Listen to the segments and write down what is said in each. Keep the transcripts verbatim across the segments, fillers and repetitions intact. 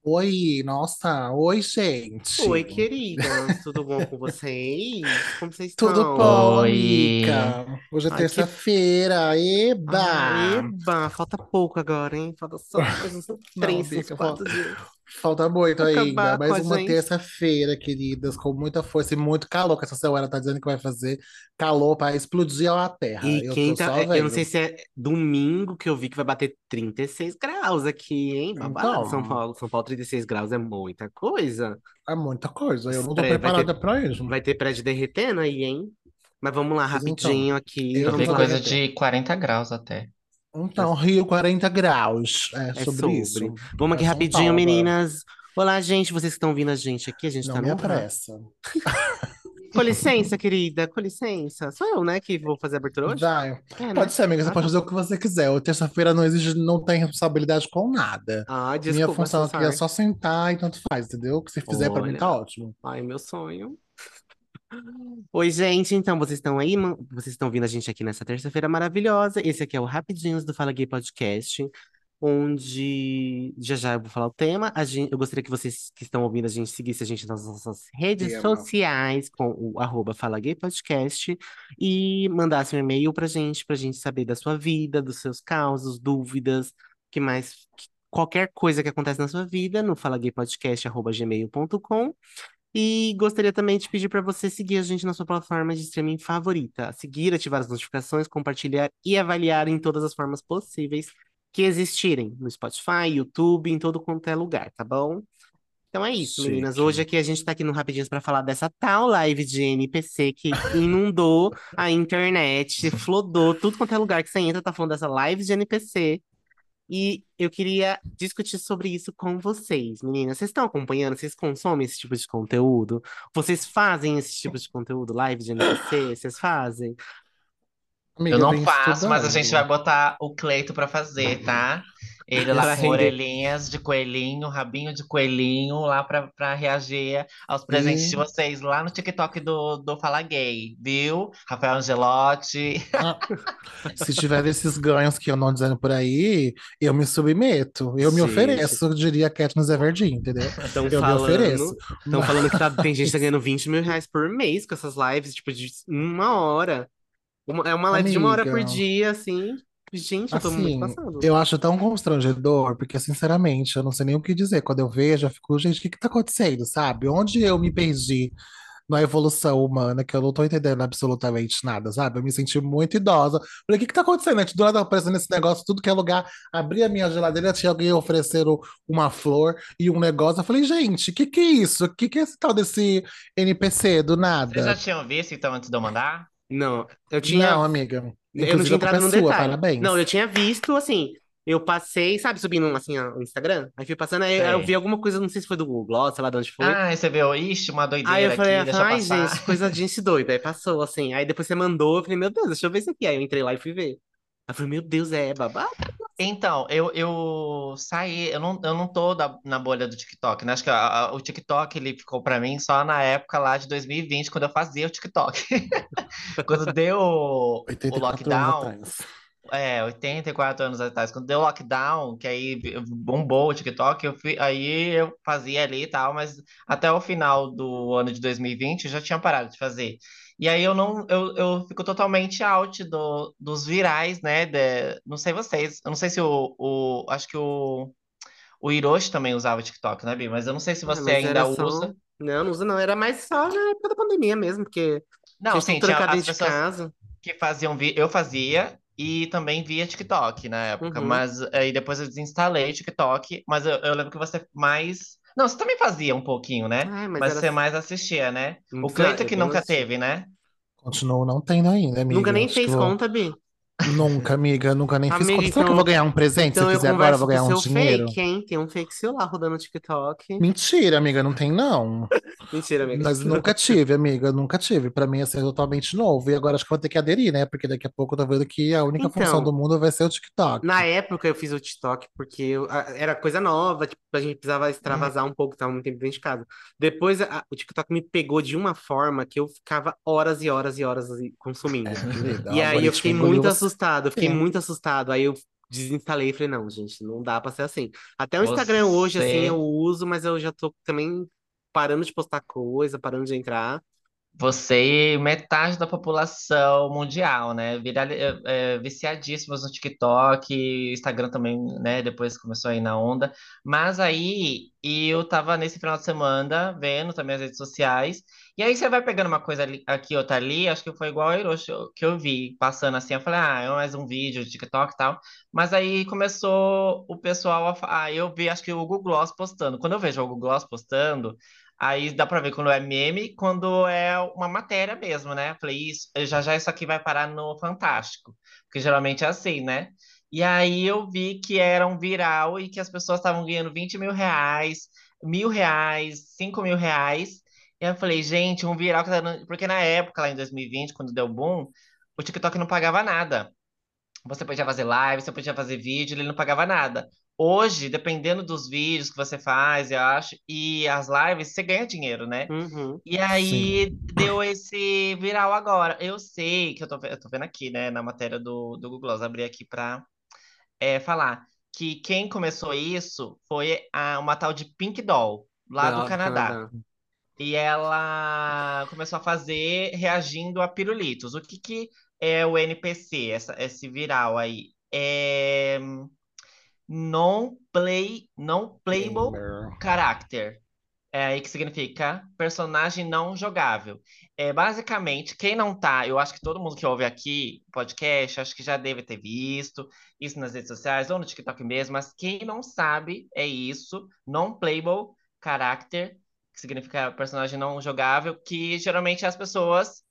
Oi, nossa, oi, Oi, gente. queridas, tudo bom com vocês? Como vocês Tudo estão? bom, Oi. amiga? Hoje é Ai, que. terça-feira, Ah, eba! eba, falta pouco agora, hein? Falta só mais uns Não, três, uns amiga, fal- quatro dias falta muito pra ainda. acabar com Mais a uma gente. terça-feira, queridas, com muita força e muito calor, que essa semana tá dizendo que vai fazer calor para explodir a terra. E Eu tô quinta, só é, eu não sei vendo. se é domingo que eu vi que vai bater trinta e seis graus aqui, hein? Babado, São Então, Paulo. São Paulo, trinta e seis graus é muita coisa. é muita coisa. Eu Os não tô pré- Vai ter, preparada para isso. vai ter prédio derretendo aí, hein? Mas vamos lá, Pois então, rapidinho aqui, eu Eu tô vamos vi só lá. coisa derretendo. de quarenta graus até. Então, Rio, quarenta graus. É É sobre sobre. isso. Vamos É aqui São rapidinho, Paulo agora. meninas. Olá, gente. Vocês que estão ouvindo a gente aqui, a gente Não tá me no ra. apressa. Com licença, querida, com licença. Sou eu, né, que vou fazer a abertura hoje? Vai. É, Pode né? ser, amiga. Você Ah, pode tá. fazer o que você quiser. O terça-feira não exige, não tem responsabilidade com nada. Ah, Minha desculpa, so função aqui é sorry. só sentar e tanto faz, entendeu? O que você fizer pra mim Olha, tá ótimo. ai, meu sonho. Oi, gente. Então, vocês estão aí? ma- Vocês estão vindo a gente aqui nessa terça-feira maravilhosa. Esse aqui é o Rapidinhos do Fala Gay Podcast, onde já já eu vou falar o tema. A gente, eu gostaria que vocês que estão ouvindo a gente seguissem a gente nas nossas redes Tema. sociais com o arroba Fala Gay Podcast e mandasse um e-mail pra gente, pra gente saber da sua vida, dos seus causos, dúvidas, que mais. Qualquer coisa que acontece na sua vida no falagaypodcast arroba gmail ponto com. E gostaria também de pedir para você seguir a gente na sua plataforma de streaming favorita. Seguir, ativar as notificações, compartilhar e avaliar em todas as formas possíveis que existirem. No Spotify, YouTube, em todo quanto é lugar, tá bom? Então é isso, meninas. Chique. Hoje aqui a gente tá aqui no Rapidinhos para falar dessa tal live de N P C que inundou a internet, flodou tudo quanto é lugar que você entra, tá falando dessa live de N P C. E eu queria discutir sobre isso com vocês, meninas. Vocês estão acompanhando? Vocês consomem esse tipo de conteúdo? Vocês fazem esse tipo de conteúdo? Live de N P C? Vocês fazem? Eu Amiga, eu não vim faço, mas a gente vai estudando. botar o Cleito pra fazer, tá? Ele lá Para com render. orelhinhas de coelhinho, rabinho de coelhinho, lá pra, pra reagir aos presentes de E vocês lá no TikTok do, do Fala Gay, viu? Rafael Angelotti. ah, se tiver esses ganhos que eu não dizendo por aí, eu me submeto. Eu me Gente, ofereço, diria Katniss Everdeen, entendeu? estão Eu me ofereço. falando. Estão falando que tá, tem gente que tá Mas, ganhando vinte mil reais por mês com essas lives, tipo, de uma hora. Uma- é uma live de uma hora por amiga. dia, assim. Gente, eu tô muito Assim, passando. eu acho tão constrangedor, porque, sinceramente, eu não sei nem o que dizer. Quando eu vejo, eu fico, gente, o que que tá acontecendo, sabe? Onde eu me perdi na evolução humana, que eu não tô entendendo absolutamente nada, sabe? Eu me senti muito idosa. Falei, o que que tá acontecendo? Né? Do nada aparecendo esse negócio, tudo que é lugar. Abri a minha geladeira, tinha alguém oferecendo uma flor e um negócio. Eu falei, gente, o que que é isso? O que que é esse tal desse N P C do Vocês já nada? tinham visto, então, antes de eu mandar? Não, eu Não, tinha. amiga. Eu não Inclusive, tinha a culpa entrado é no sua, detalhe. Não, eu parabéns. tinha visto, assim, eu passei, sabe, subindo assim ó, o Instagram, aí fui passando, aí eu vi Sei. alguma coisa, não sei se foi do Google Gloss, sei lá de onde foi. Ah, você viu? Ixi, uma Aí eu doideira falei, aqui, ah, deixa eu ai, passar. gente, coisa de gente doida. Aí passou, assim. Aí depois você mandou, eu falei, meu Deus, deixa eu ver isso aqui. Aí eu entrei lá e fui ver. Aí eu falei, meu Deus, é babado? Então, eu, eu saí, eu não, eu não tô da- na bolha do TikTok, né? Acho que a- a- o TikTok ele ficou pra mim só na época lá de dois mil e vinte, quando eu fazia o TikTok. Quando deu o, o oitenta e quatro anos lockdown, atrás. é, oitenta e quatro anos atrás, quando deu o lockdown, que aí bombou o TikTok, eu fui, aí eu fazia ali e tal, mas até o final do ano de dois mil e vinte eu já tinha parado de fazer. E aí eu não, eu, eu fico totalmente out do, dos virais, né? de- não sei vocês, eu não sei se o, o acho que o, o Hiroshi também usava TikTok, né, Bi? Mas eu não sei se Ah, você mas era ainda só. usa. Não, não usa, não. Era mais só na época da pandemia mesmo, porque a Não, gente tudo sim, tinha trancado as dentro de pessoas casa. que faziam, vi- eu fazia e também via TikTok na época, Uhum. mas aí depois eu desinstalei o TikTok, mas eu, eu lembro que você mais. Não, você também fazia um pouquinho, né? Ai, mas Mas era. você mais assistia, né? O Não, Cleito eu que tenho nunca noção. teve, né? Continuo não tendo ainda, Nunca amiga. nem Acho que fez vou. conta, Bi. Nunca, amiga, nunca nem fiz Amiga, conta. Será que eu então, vou ganhar um presente? Se eu então eu fizer agora, eu converso vou com o ganhar um seu dinheiro? fake, hein? Tem um fake seu lá rodando no TikTok. Mentira, amiga, não tem não. Mentira, amiga. Mas nunca tive, amiga, nunca tive. Pra mim, assim, é totalmente novo. E agora acho que vou ter que aderir, né? Porque daqui a pouco eu tô vendo que a única função do Então, mundo vai ser o TikTok. na época eu fiz o TikTok porque eu- a- era coisa nova, tipo, a gente precisava Uhum. extravasar um pouco, tava muito tempo dentro de casa. Depois a- o TikTok me pegou de uma forma que eu ficava horas e horas e horas assim, É, consumindo. querida, o E aí eu algoritmo fiquei engoliu muito você. assustado, eu fiquei muito assustado. Aí eu desinstalei e falei, não, gente, não dá pra ser assim. Até o Instagram hoje, assim, eu Você. uso, mas eu já tô também parando de postar coisa, parando de entrar. Você e metade da população mundial, né? Viral, é, é, viciadíssimos no TikTok, Instagram também, né? Depois começou a ir na onda. Mas aí eu tava nesse final de semana vendo também as redes sociais. E aí você vai pegando uma coisa ali, aqui, outra ali. Acho que foi igual a Hiroshi que eu vi passando assim. Eu falei, ah, é mais um vídeo de TikTok e tal. Mas aí começou o pessoal a. fa- Ah, eu vi, acho que o Google Gloss postando. Quando eu vejo o Google Gloss postando. Aí dá pra ver quando é meme, e quando é uma matéria mesmo, né? Falei, isso, já já isso aqui vai parar no Fantástico, porque geralmente é assim, né? E aí eu vi que era um viral e que as pessoas estavam ganhando vinte mil reais, mil reais, cinco mil reais. E aí eu falei, gente, um viral que tá dando. Porque na época, lá em dois mil e vinte, quando deu boom, o TikTok não pagava nada. Você podia fazer live, você podia fazer vídeo, ele não pagava nada. Hoje, dependendo dos vídeos que você faz, eu acho, e as lives, você ganha dinheiro, né? Uhum. E Sim. aí deu esse viral agora. Eu sei que eu tô, ve- eu tô vendo aqui, né, na matéria do, do Google Gloss, abri aqui pra é, falar que quem começou isso foi a, uma tal de Pink Doll, lá do Da- do Canadá. Canadá. E ela começou a fazer reagindo a pirulitos. O que que é o N P C, essa, esse viral aí? É non-play, non-playable Gamer. character. É aí que significa personagem não jogável. É, basicamente, quem não tá, eu acho que todo mundo que ouve aqui podcast, acho que já deve ter visto isso nas redes sociais ou no TikTok mesmo, mas quem não sabe é isso, non-playable character, que significa personagem não jogável, que geralmente as pessoas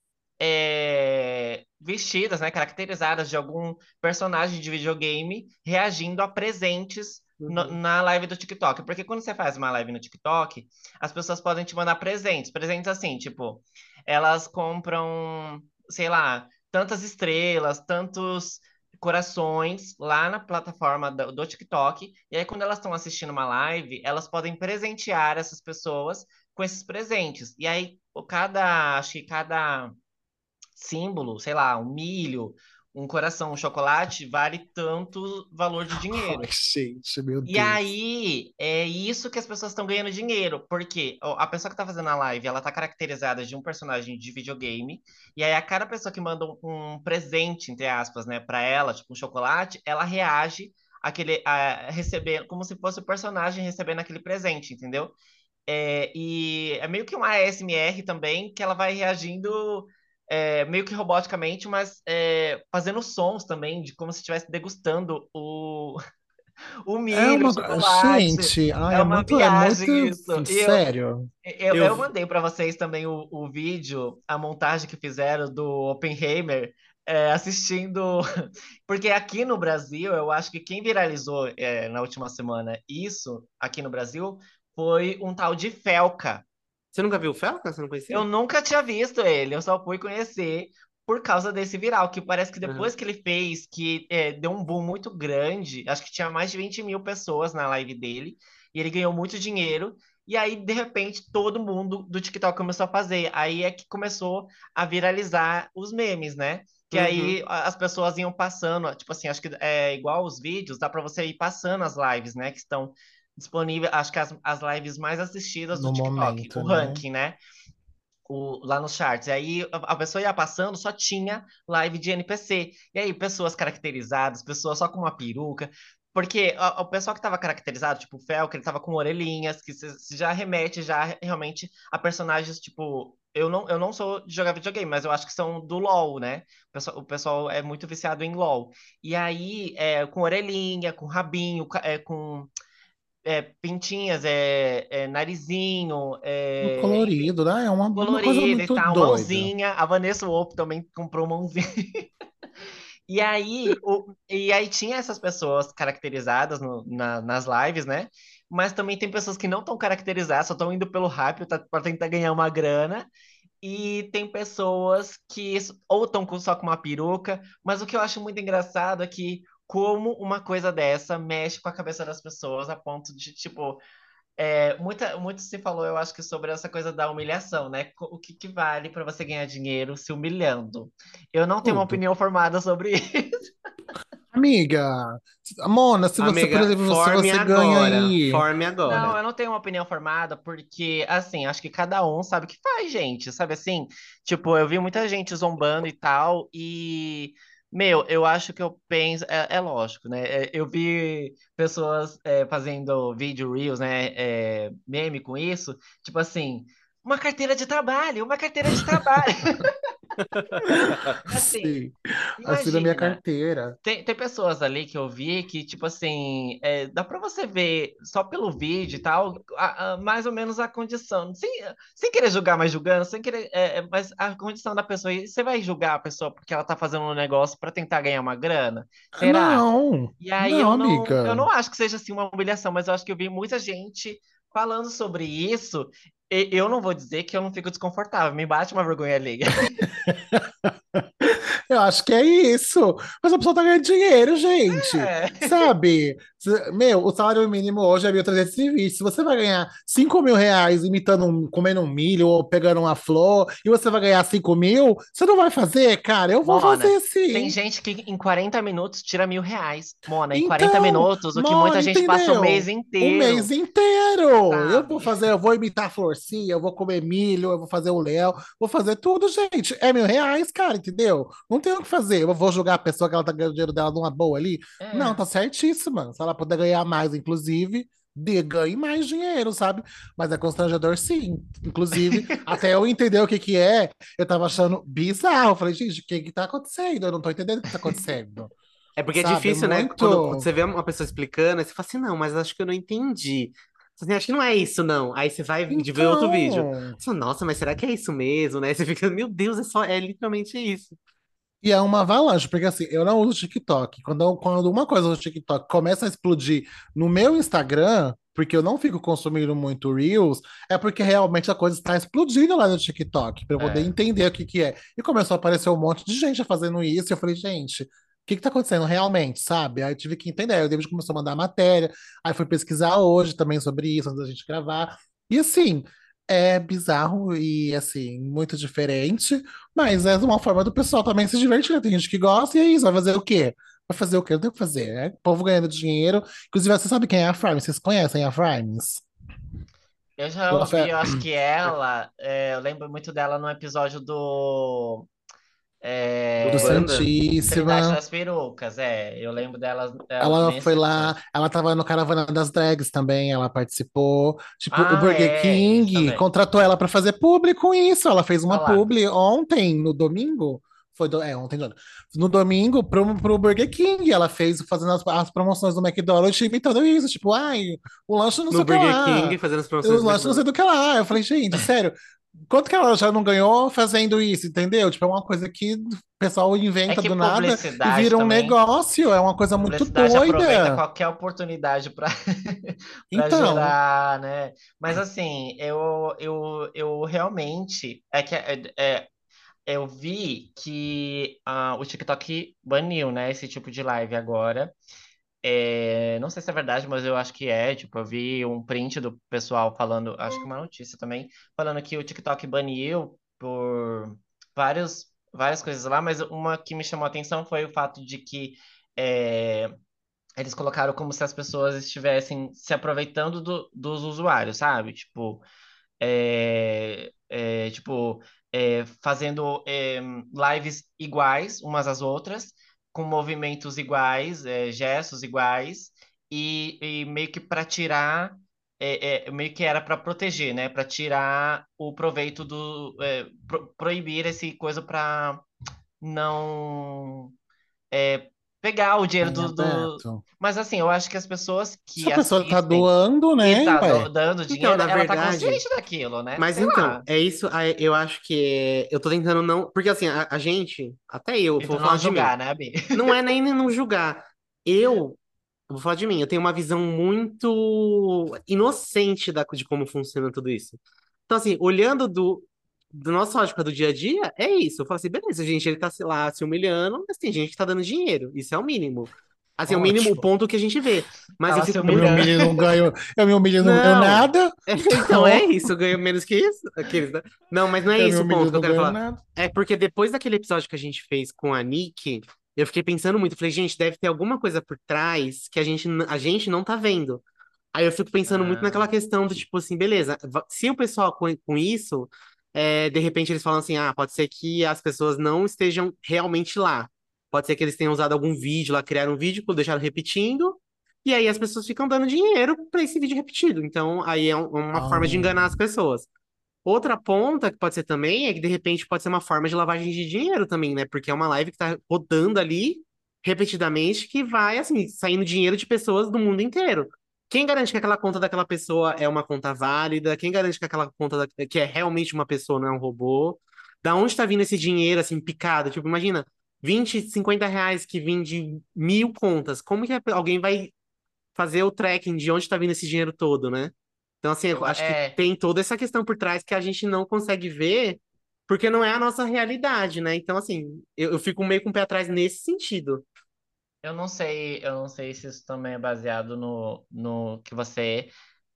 é, vestidas, né, caracterizadas de algum personagem de videogame reagindo a presentes no- Uhum. na live do TikTok. Porque quando você faz uma live no TikTok, as pessoas podem te mandar presentes. Presentes assim, tipo, elas compram, sei lá, tantas estrelas, tantos corações lá na plataforma do, do TikTok. E aí, quando elas estão assistindo uma live, elas podem presentear essas pessoas com esses presentes. E aí, o cada, acho que cada símbolo, sei lá, um milho, um coração, um chocolate, vale tanto valor de Ai, dinheiro. gente, meu E Deus. aí, é isso que as pessoas estão ganhando dinheiro, porque ó, a pessoa que tá fazendo a live, ela tá caracterizada de um personagem de videogame, e aí a cada pessoa que manda um, um presente, entre aspas, né, pra ela, tipo um chocolate, ela reage àquele, a, receber, como se fosse o personagem recebendo aquele presente, entendeu? É, e é meio que uma A S M R também, que ela vai reagindo é, meio que roboticamente, mas é, fazendo sons também, de como se estivesse degustando o o É milho, o uma. chocolate. Gente, ai, É é uma muito, é muito viagem isso. E eu, sério. eu, Eu eu vi. mandei para vocês também o, o vídeo, a montagem que fizeram do Oppenheimer é, assistindo. Porque aqui no Brasil, eu acho que quem viralizou é, na última semana isso, aqui no Brasil, foi um tal de Felca. Você nunca viu o Falcon? Você não Eu conhecia? nunca tinha visto ele, eu só fui conhecer por causa desse viral, que parece que depois Aham. que ele fez, que é, deu um boom muito grande, acho que tinha mais de vinte mil pessoas na live dele, e ele ganhou muito dinheiro, e aí, de repente, todo mundo do TikTok começou a fazer. Aí é que começou a viralizar os memes, né? Que aí Uhum. a- as pessoas iam passando, tipo assim, acho que é igual os vídeos, dá para você ir passando as lives, né? Que estão disponíveis, acho que as, as lives mais assistidas do No TikTok, o momento, né? ranking, né? O, lá nos charts. Aí a a pessoa ia passando, só tinha live de N P C. E aí, pessoas caracterizadas, pessoas só com uma peruca. Porque a- o pessoal que estava caracterizado, tipo o Fel, que ele tava com orelhinhas, que se- se já remete já realmente a personagens, tipo. Eu não, eu não sou de jogar videogame, mas eu acho que são do LoL, né? O pessoal, o pessoal é muito viciado em LoL. E aí, é, com orelhinha, com rabinho, ca- é, com é, pintinhas, é, é, narizinho, Tudo é, colorido, né? É uma, uma coisa colorida e muito tal, doida. mãozinha. A Vanessa Wolff também comprou mãozinha. E aí, o, e aí tinha essas pessoas caracterizadas no- na- nas lives, né? Mas também tem pessoas que não estão caracterizadas, só estão indo pelo hype para tentar ganhar uma grana. E tem pessoas que s- ou estão só com uma peruca, mas o que eu acho muito engraçado é que como uma coisa dessa mexe com a cabeça das pessoas a ponto de, tipo, é, muita, muito se falou, eu acho que sobre essa coisa da humilhação, né? Co- O que, que vale para você ganhar dinheiro se humilhando? Eu não tenho uma Tudo. opinião formada sobre isso. Amiga, Mona, se você, por Amiga, exemplo, se forme você ganha agora. aí. Forme Não, agora. eu não tenho uma opinião formada, porque, assim, acho que cada um sabe o que faz, gente. Sabe assim? Tipo, eu vi muita gente zombando e tal, e, meu, eu acho que eu penso. É, é lógico, né? É, eu vi pessoas é, fazendo vídeo reels, né? É, meme com isso. Tipo assim, uma carteira de trabalho, uma carteira de trabalho. Assim, Sim, assina minha imagina. carteira. Tem, tem pessoas ali que eu vi que, tipo assim, é, dá pra você ver só pelo vídeo e tal, a- a- mais ou menos a condição. Sem, sem querer julgar, mas julgando, sem querer, é, é, mas a condição da pessoa. E você vai julgar a pessoa porque ela tá fazendo um negócio pra tentar ganhar uma grana? Será? Não, E aí não, eu não, eu amiga. não acho que seja assim uma humilhação, mas eu acho que eu vi muita gente falando sobre isso. E eu não vou dizer que eu não fico desconfortável, me bate uma vergonha alheia. Eu acho que é isso. Mas a pessoa tá ganhando dinheiro, gente. É. Sabe? Se- Meu, o salário mínimo hoje é mil trezentos e vinte. Se você vai ganhar cinco mil reais imitando, um, comendo um milho ou pegando uma flor, e você vai ganhar cinco mil, você não vai fazer, cara? Eu vou Mona, fazer tem sim. gente que em quarenta minutos tira mil reais. Mona, em quarenta Então, minutos, o que muita mano, gente passa o mês entendeu? O mês inteiro, inteiro. Eu vou sabe? fazer, eu vou imitar florzinha, eu vou comer milho, eu vou fazer o léu, vou fazer tudo, gente. É mil reais, cara, entendeu? Não tem o que fazer. Eu vou julgar a pessoa que ela tá ganhando o dinheiro dela numa boa ali. Não, É, tá certíssima. Se ela puder ganhar mais, inclusive, de, ganhe mais dinheiro, sabe? Mas é constrangedor, sim. Inclusive, até eu entender o que que é, eu tava achando bizarro. Eu falei, gente, o que que tá acontecendo? Eu não tô entendendo o que tá acontecendo. É porque é Sabe? É difícil, né? Quando, quando muito. você vê uma pessoa explicando, aí você fala assim, não, mas acho que eu não entendi. Você fala assim, acho que não é isso, não. Aí você vai de ver outro vídeo. Então, Você fala, nossa, mas será que é isso mesmo, né? Você fica, meu Deus, é só, é literalmente isso. e é uma avalanche, porque assim, eu não uso TikTok. Quando, eu- quando uma coisa do TikTok começa a explodir no meu Instagram, porque eu não fico consumindo muito Reels, é porque realmente a coisa está explodindo lá no TikTok, para eu poder é. entender o que que é. E começou a aparecer um monte de gente fazendo isso, e eu falei, gente, o que que tá acontecendo realmente, sabe? Aí eu tive que entender. Aí o David começou a mandar matéria, aí fui pesquisar hoje também sobre isso, antes da gente gravar. E assim, é bizarro e assim, muito diferente. Mas é uma forma do pessoal também se divertir, né? Tem gente que gosta e é isso, vai fazer o quê? Vai fazer o quê? Não tem o que fazer, né? O povo ganhando dinheiro. Inclusive, você sabe quem é a Frames? Vocês conhecem a Frames? Eu já Ela ouvi, foi eu acho que ela, é, eu lembro muito dela no episódio do do é, Wanda? Trindade Santíssima. das Perucas, é. Eu lembro dela, dela Ela foi nesse lá, episódio. ela tava no Caravana das Drags também, ela participou. Tipo, o Ah, Burger é, isso King também. contratou ela pra fazer publi com isso. Ela fez uma Olha lá. publi ontem, no domingo. Foi do, é, ontem, não. No domingo, pro, pro Burger King. Ela fez fazendo as, as promoções do McDonald's, imitando isso. Tipo, ai, o lanche não No sei o que Burger lá. King, fazendo as O promoções do lanche não sei McDonald's. do que lá. Eu falei, gente, sério. Quanto que ela já não ganhou fazendo isso, entendeu? Tipo, é uma coisa que o pessoal É inventa que do nada e publicidade vira um também. negócio. É uma coisa muito Publicidade aproveita doida. qualquer oportunidade para para Então, gerar, né? Mas assim, eu, eu, eu realmente é que é, é, eu vi que ah, o TikTok baniu, né, esse tipo de live agora. É, não sei se é verdade, mas eu acho que é. Tipo, eu vi um print do pessoal falando, acho que uma notícia também, falando que o TikTok baniu por vários, várias coisas lá, mas uma que me chamou a atenção foi o fato de que é, eles colocaram como se as pessoas estivessem se aproveitando do- dos usuários, sabe? Tipo, é, é, tipo, é, fazendo é, lives iguais umas às outras, com movimentos iguais, é, gestos iguais, e, e meio que para tirar, é, é, meio que era para proteger, né? Para tirar o proveito do, é, pro- proibir esse coisa para não é, pegar o dinheiro em do, do. aberto. Mas assim, eu acho que as pessoas Se que a pessoa tá assistem doando, e né? tá do- Ué. dando Então, dinheiro, na ela tá verdade, consciente daquilo, né? mas Sei então, lá. é isso, aí eu acho que é- eu tô tentando não, porque assim, a, a gente, até eu, vou Tentando falar não de mim, julgar, né, Bi? não é nem não julgar. Eu, eu vou falar de mim, eu tenho uma visão muito inocente da, de como funciona tudo isso. Então, assim, olhando do, do nossa ótica do dia a dia, é isso. Eu falo assim, beleza, gente, ele tá, sei lá, se humilhando, mas tem gente que tá dando dinheiro. Isso é o mínimo. Assim, é o mínimo, o Ótimo. ponto que a gente vê. Mas Tá eu lá se fico Eu me muito. humilhando. humilho e não ganho. Eu me humilho e não ganho Não! nada. É, então é Então, isso, eu ganho menos que isso. Aqueles, né? Não, mas não é eu me isso o humilho ponto e que eu não quero ganho falar. nada. É porque depois daquele episódio que a gente fez com a Nick. Eu fiquei pensando muito, falei, gente, deve ter alguma coisa por trás que a gente, n- a gente não tá vendo. Aí eu fico pensando muito Ah, naquela questão do tipo assim, beleza, va- se o pessoal com, com isso, é, de repente eles falam assim, ah, pode ser que as pessoas não estejam realmente lá. Pode ser que eles tenham usado algum vídeo lá, criaram um vídeo, deixaram repetindo, e aí as pessoas ficam dando dinheiro pra esse vídeo repetido. Então, aí é um- uma forma de enganar as Ah, pessoas. Outra ponta que pode ser também é que de repente pode ser uma forma de lavagem de dinheiro também, né? Porque é uma live que tá rodando ali repetidamente que vai, assim, saindo dinheiro de pessoas do mundo inteiro. Quem garante que aquela conta daquela pessoa é uma conta válida? Quem garante que aquela conta da- que é realmente uma pessoa, não é um robô? Da onde tá vindo esse dinheiro, assim, picado? Tipo, imagina, vinte, cinquenta reais que vem de mil contas. Como que alguém vai fazer o tracking de onde está vindo esse dinheiro todo, né? Então, assim, eu eu, acho que é, tem toda essa questão por trás que a gente não consegue ver, porque não é a nossa realidade, né? Então, assim, eu, eu fico meio com o pé atrás nesse sentido. eu não sei, eu não sei se isso também é baseado no, no que você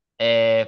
é,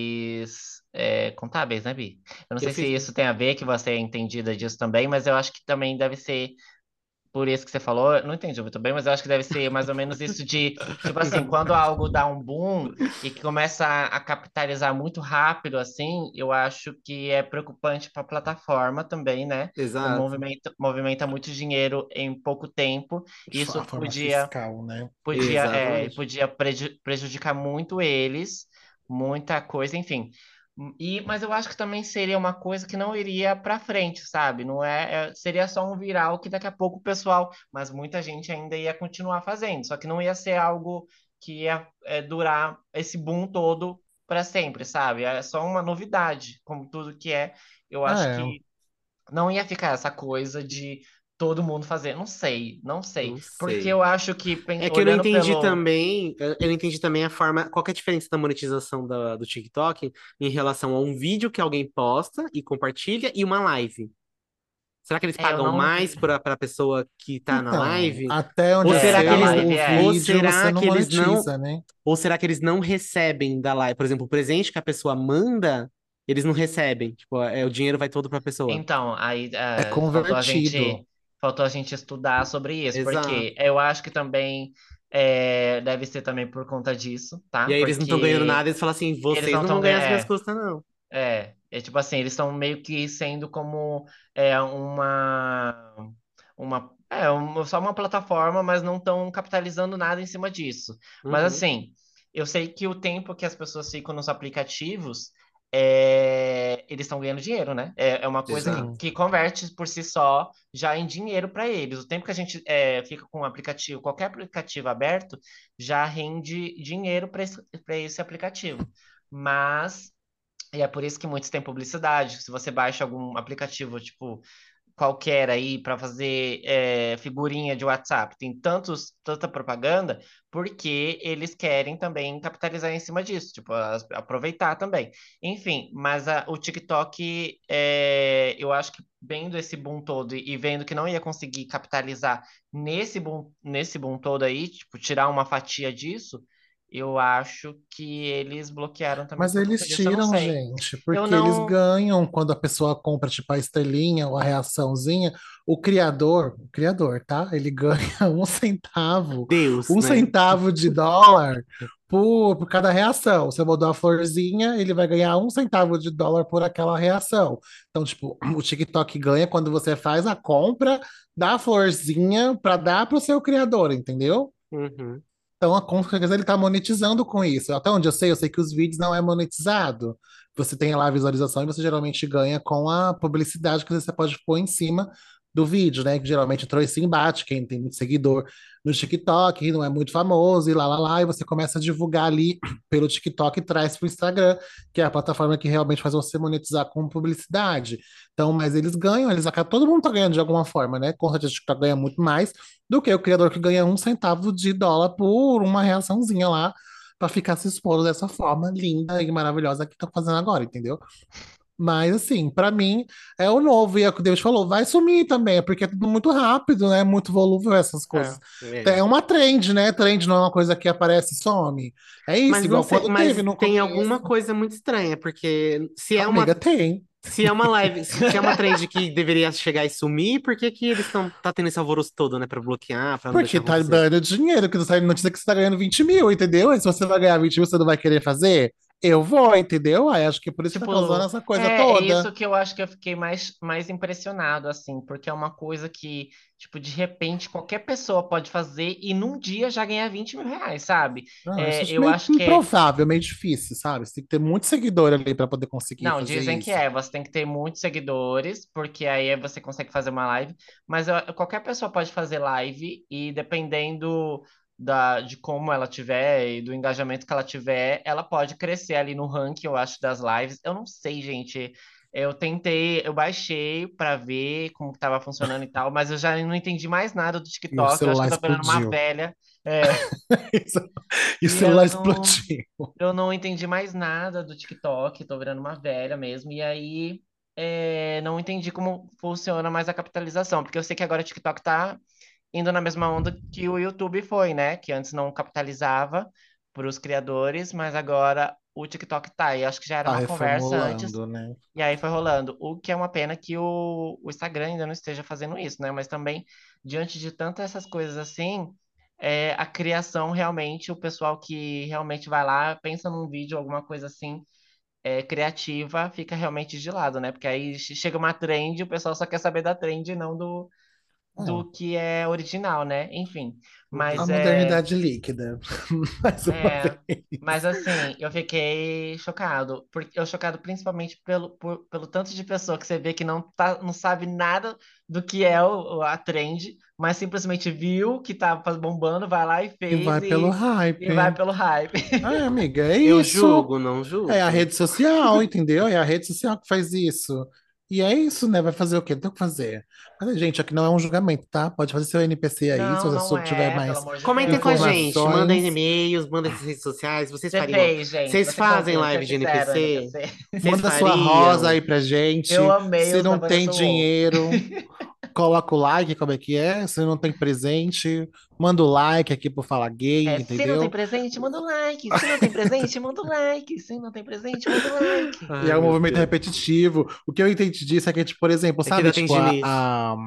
fez é, contábeis, né, Bi? Eu não Eu sei se fiz. isso tem a ver, que você é entendida disso também, mas eu acho que também deve ser por isso que você falou. Eu não entendi muito bem, mas eu acho que deve ser mais ou menos isso de, tipo assim, quando algo dá um boom e que começa a, a capitalizar muito rápido, assim, eu acho que é preocupante para a plataforma também, né? Quando Exato. movimenta, movimenta muito dinheiro em pouco tempo, a isso forma podia fiscal, né? podia, é, Exatamente. podia preju- prejudicar muito eles, muita coisa, enfim. E, mas eu acho que também seria uma coisa que não iria para frente, sabe? Não é, é- seria só um viral que daqui a pouco o pessoal, mas muita gente ainda ia continuar fazendo, só que não ia ser algo que ia é, durar esse boom todo para sempre, sabe? É só uma novidade, como tudo que é. Eu acho É, que não ia ficar essa coisa de todo mundo fazer. Não sei, não sei. Não Porque sei. eu acho que, pen- É que eu não olhando entendi pelo. também, eu eu não entendi também a forma, qual que é a diferença da monetização da- do TikTok em relação a um vídeo que alguém posta e compartilha e uma live. Será que eles É, eu pagam não vi. mais para a pessoa que tá na então, live? até onde Ou eu É, será que da sei, eles, o, live o é. ou vídeo você será não que eles não, monetiza, né? ou será que eles não recebem da live? Por exemplo, o presente que a pessoa manda, eles não recebem. Tipo, é, o dinheiro vai todo para a pessoa. Então, aí É é, faltou a gente, convertido. faltou a gente estudar sobre isso, Exato. porque eu acho que também é, deve ser também por conta disso, tá? E aí eles não estão ganhando Porque nada, eles falam assim, eles vocês não não estão vão ganhar ganhando. as minhas É, custas, não. é, é tipo assim, eles estão meio que sendo como é, uma, uma, é, um- só uma plataforma, mas não estão capitalizando nada em cima disso. Mas Uhum. assim, eu sei que o tempo que as pessoas ficam nos aplicativos, é, eles estão ganhando dinheiro, né? É, é uma coisa que, Exato. Sim. que converte por si só já em dinheiro para eles. O tempo que a gente é, fica com um aplicativo, qualquer aplicativo aberto, já rende dinheiro para esse, para esse aplicativo. Mas e é por isso que muitos têm publicidade. Se você baixa algum aplicativo, tipo, qualquer aí para fazer é, figurinha de WhatsApp, tem tantos, tanta propaganda, porque eles querem também capitalizar em cima disso, tipo, as- aproveitar também. Enfim, mas a- o TikTok, é, eu acho que vendo esse boom todo e e vendo que não ia conseguir capitalizar nesse boom, nesse boom todo aí, tipo, tirar uma fatia disso. Eu acho que eles bloquearam também Mas por conta eles disso. Eu não tiram, sei. gente, Eu porque eles não. ganham quando a pessoa compra, tipo, a estrelinha ou a reaçãozinha. O criador, o criador, tá? Ele ganha um centavo, Deus, um né? centavo de dólar por, por cada reação. Você mandou a florzinha, ele vai ganhar um centavo de dólar por aquela reação. Então, tipo, o TikTok ganha quando você faz a compra da florzinha para dar para o seu criador, entendeu? Uhum. Então, a- com certeza ele está monetizando com isso. Até onde eu sei, eu sei que os vídeos não é monetizado. Você tem lá a visualização e você geralmente ganha com a publicidade que você pode pôr em cima do vídeo, né? Que geralmente entrou esse embate, quem tem muito seguidor no TikTok, não é muito famoso, e lá, lá, lá, e você começa a divulgar ali pelo TikTok e traz para o Instagram, que é a plataforma que realmente faz você monetizar com publicidade. Então, mas eles ganham, eles acabam, todo mundo tá ganhando de alguma forma, né? Com certeza o TikTok ganha muito mais do que o criador que ganha um centavo de dólar por uma reaçãozinha lá para ficar se expondo dessa forma linda e maravilhosa que tá fazendo agora, entendeu? Mas assim, para mim é o novo e é o que Deus falou, vai sumir também, porque é tudo muito rápido, né? Muito volúvel essas coisas. É, é. É uma trend, né? Trend não é uma coisa que aparece e some. É isso, Mas não igual sei, quando teve mas no tem alguma começo. coisa muito estranha, porque se é uma, Amiga, tem. Se é uma live, se se é uma trend que deveria chegar e sumir, por que que eles estão tá tendo esse alvoroço todo, né? Pra bloquear, pra não deixar Porque tá acontecer? dando dinheiro, que não sai notícia que você tá ganhando vinte mil, entendeu? E se você vai ganhar vinte mil, você não vai querer fazer? Eu vou, entendeu? Aí acho que é por isso que tá causando Tipo, essa coisa é, é toda. isso que eu acho que eu fiquei mais, mais impressionado, assim, porque é uma coisa que, tipo, de repente qualquer pessoa pode fazer e num dia já ganhar vinte mil reais, sabe? Não, isso É, acho eu meio acho que é. improvável, meio difícil, sabe? Você tem que ter muito seguidor ali pra poder conseguir Não, fazer dizem que isso. é, você tem que ter muitos seguidores, porque aí você consegue fazer uma live, mas eu- qualquer pessoa pode fazer live e dependendo da, de como ela tiver e do engajamento que ela tiver, ela pode crescer ali no ranking, eu acho, das lives. Eu não sei, gente. Eu tentei, eu baixei pra ver como que tava funcionando e tal, mas eu já não entendi mais nada do E o TikTok. Eu acho que celular eu tô virando uma explodiu. velha. É, Isso- E o e celular eu não. explodiu. Eu não entendi mais nada do TikTok, tô virando uma velha mesmo, e aí é, não entendi como funciona mais a capitalização, porque eu sei que agora o TikTok tá indo na mesma onda que o YouTube foi, né? Que antes não capitalizava para os criadores, mas agora o TikTok tá, e acho que já era Tá uma conversa antes, reformulando, né? e aí foi rolando. O que é uma pena que o, o Instagram ainda não esteja fazendo isso, né? Mas também, diante de tantas essas coisas assim é, a criação realmente, o pessoal que realmente vai lá, pensa num vídeo, alguma coisa assim, é, criativa, fica realmente de lado, né? Porque aí che- chega uma trend, o pessoal só quer saber da trend e não do, É, do que é original, né? Enfim, a mas é. modernidade líquida. Mais uma É, vez. mas assim, eu fiquei chocado, porque eu chocado principalmente pelo, por- pelo tanto de pessoa que você vê que não, tá, não sabe nada do que é o, o- a trend, mas simplesmente viu que tá bombando, vai lá e E fez vai pelo e, e vai hype. pelo hype. Ah, amiga, é Eu isso. julgo, não É a julgo. rede social, entendeu? É a rede social que faz isso. E é isso, né? Vai fazer o quê? Não tem o que fazer. Mas, gente, aqui não é um julgamento, tá? Pode fazer seu N P C aí, se Não, não você tiver é, pelo mais amor de Comentem com a Deus. gente, mandem informações. e-mails, mandem nas redes sociais. Vocês Você fariam. fez, gente, Vocês você conta, fazem vocês live de fizeram N P C? N P C. Vocês Manda sua rosa fariam? aí pra Eu gente. amei Se os não da tem Vanessa Wolff. dinheiro, coloca o like, como é que é? Se não tem presente, manda o like aqui pro Fala Gay, É, se não tem entendeu? presente, manda o like. Se não tem presente, manda o like. Se não tem presente, manda o like. E Ai, é um meu movimento Deus. repetitivo. O que eu entendi disso é que, tipo, por exemplo, É que sabe, ainda tem tipo, a, Diniz. a-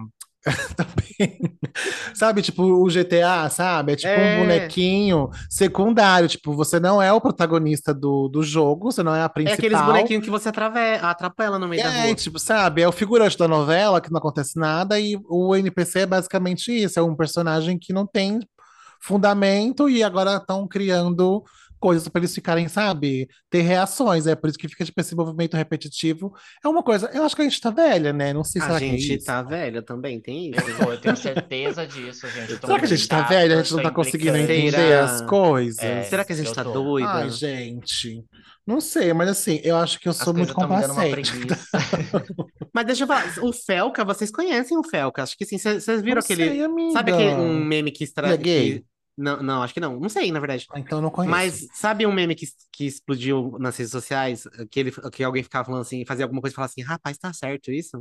também. Sabe, tipo, o G T A, sabe? É tipo um É. bonequinho secundário. Tipo, você não é o protagonista do, do jogo, você não é a É aqueles principal. bonequinhos que você atrave... atrapalha no meio da É, rua. tipo, sabe? É o figurante da novela que não acontece nada, e o N P C é basicamente isso: é um personagem que não tem fundamento e agora estão criando coisas para eles ficarem, sabe? Ter reações. É por isso que fica, tipo, esse movimento repetitivo. É uma coisa. Eu acho que a gente tá velha, né? Não sei, A será que é gente isso? tá velha também, tem Eu isso? tô, eu tenho certeza disso, gente. Eu tô Será que muito a gente tá chato, velha? A tô, gente não tô tá conseguindo implicante. entender as Será? É, Será coisas? que a gente eu tá tô. Ai, doida? gente. Não sei, mas assim, eu acho que eu As sou coisas muito estão me dando uma complacente. preguiça. Mas deixa eu falar, o Felca, vocês conhecem o Felca? Acho que sim. Vocês viram Não aquele. sei, Sabe amiga. aquele um meme que Ele é extra... gay? que. Não, não, acho que não. Não sei, na verdade. Ah, então eu não conheço. Mas sabe um meme que, que explodiu nas redes sociais? Que, ele, que alguém ficava falando assim, fazia alguma coisa e falava assim, rapaz, tá certo isso?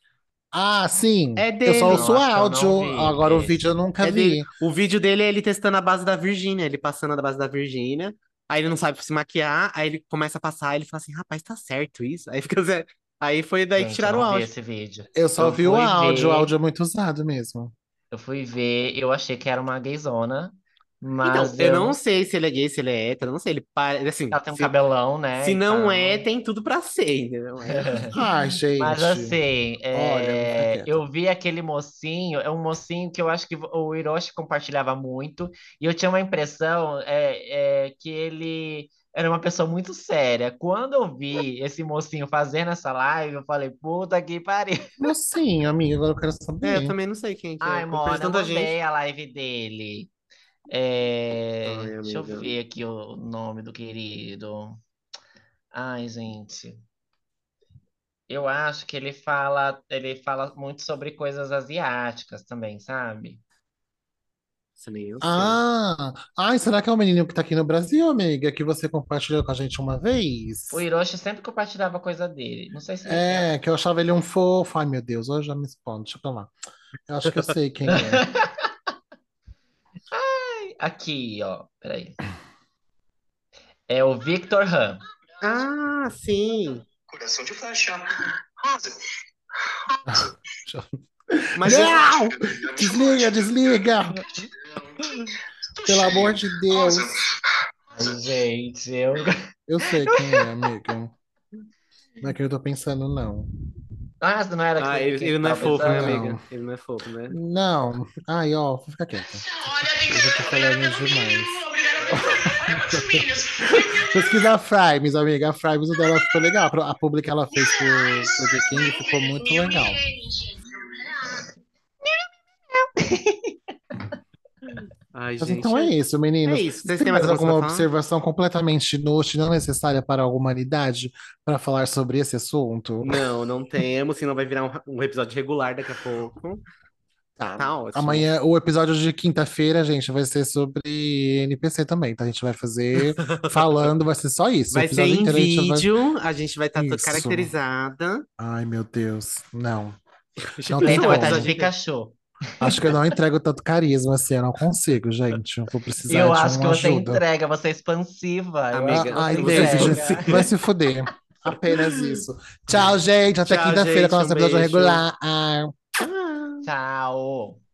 Ah, sim. É Eu só Não, ouço dele. acho que eu áudio, não vi agora o vídeo eu esse. nunca É dele. vi. O vídeo dele é ele testando a base da Virgínia, ele passando a base da Virgínia. Aí ele não sabe se maquiar, aí ele começa a passar, aí ele fala assim, rapaz, tá certo isso? Aí fica. Zé- Aí foi daí que Gente, eu tiraram o não vi áudio. esse vídeo. Eu só Eu vi o fui áudio, o ver, áudio é muito usado mesmo. eu fui ver, eu achei que era uma gayzona, Então, mas eu eu não não. sei se ele é gay, se ele é hétero, eu não sei. Ele para, assim, Ela tem um se, cabelão, né, se e não é, tal. tem tudo pra ser, entendeu? Aí- Ai, Mas gente. assim, Olha, vou ficar é, quieta. eu vi aquele mocinho, é um mocinho que eu acho que o Hiroshi compartilhava muito, e eu tinha uma impressão é, é, que ele era uma pessoa muito séria. Quando eu vi esse mocinho fazendo essa live, eu falei, puta que pariu. Mocinho, amiga, agora eu quero É, eu saber. também não sei quem que é. Ai, Eu conheço mano, eu tanta gente. mandei a live dele. É, Ai, deixa eu amiga. ver aqui o nome do querido. Ai, gente. Eu acho que ele fala, ele fala muito sobre coisas asiáticas também, sabe? Isso nem eu sei. Ah, ai, será que é o menino que tá aqui no Brasil, amiga, que você compartilhou com a gente uma O vez? Hiroshi sempre compartilhava coisa dele. Não sei se ele. É, que eu achava ele um fofo. Ai, meu Deus, hoje já me expondo. Deixa pra lá. Eu acho que eu sei quem é. Aqui, ó. Peraí. É o Victor Han. Ah, sim. Coração de flecha. Rosa. Mas Não! Desliga, desliga! Pelo amor de Deus. Ai, gente, eu. Eu sei quem é, amiga. Não é que eu tô pensando, não. Ah, não era que Ah, você ele, quem ele não é tava fofo, né, pensando? amiga? Não. Ele não é fofo, né? Não. Ai, ó, fica quieta. Olha, tem Eu já tô falando obrigada pelo demais. mínimo. Obrigada pelo mínimo. Olha quantos milhos. Pesquisa a Frames, amiga. A Frames, o dela ficou legal. A publi que ela fez pro Burger King ficou muito legal. Ai, Mas gente. então é É isso, é meninos. isso. Você Vocês tem têm mais mais alguma coisa alguma pra falar? observação completamente inútil, não necessária para a humanidade, para falar sobre esse assunto? Não, não temos, senão vai virar um, um episódio regular daqui a pouco. Tá. Tá ótimo. Amanhã, o episódio de quinta-feira, gente, vai ser sobre N P C também, tá? A gente vai fazer falando, vai ser só isso. O Vai ser episódio em inteiro a gente vai. vídeo, a gente vai estar Isso. caracterizada. Ai, meu Deus. Não. Já Não tem Letra pensou o vai estar de como. episódio inteiro? Pikachu. Acho que eu não entrego tanto carisma assim, eu não consigo, gente. Eu vou precisar Eu de acho que uma você ajuda. entrega, você é expansiva. Eu acho que Amiga, Ah, ai, você você se... beijo. entrega. Vai se fuder. Apenas isso. Tchau, gente. Até Tchau, quinta-feira com o gente, um nosso episódio beijo. regular. Ah. Tchau. Tchau.